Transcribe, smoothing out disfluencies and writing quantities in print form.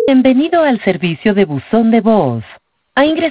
Bienvenido al servicio de buzón de voz. Ha ingresado